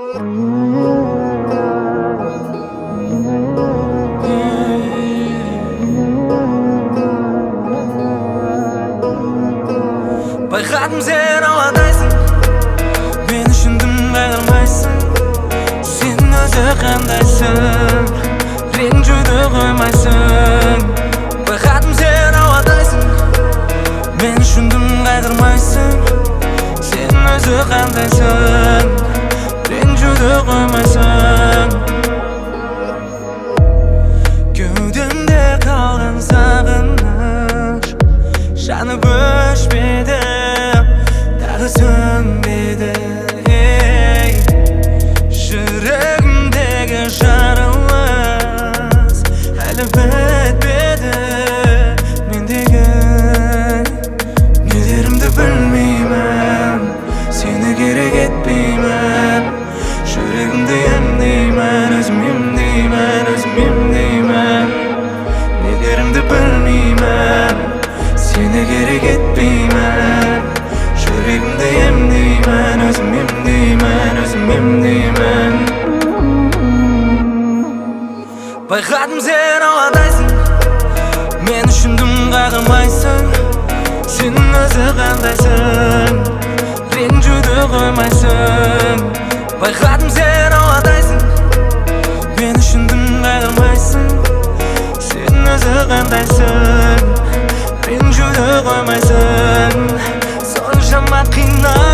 Байқадым сен ауадайсың, мен үшін дым қайырмайсың. Сен өзі қандайсың, ренжуді қоймайсың. Байқадым сен ауадайсың, мен үшін дым қайырмайсың. Сен өзі қандайсың, ренжуді қоймайсың. Кеудемде қалған сағыныш жанып өшпеді, тағы сөнбеді. Жүрегімдегі жарылыс әлі бітпеді. Мендегі нелерімді білмеймін, сені керек етпеймін. Жүрегімді емдеймін, өзім емдеймін, өзім емдеймін. Нелерімді білмеймін, сені керек етпеймін. Жүрегімді емдеймін, өзім емдеймін, өзім емдеймін. Байқадым сен ауадайсың, мен үшін дым қағылмайсың. Сен өзі қандайсың, ренжуді қоймайсың. Байқадым сен ауадайсың, мен үшін дым қағылмайсың. Сен өзі қандайсың, ренжуді қоймайсың. Соншама қинай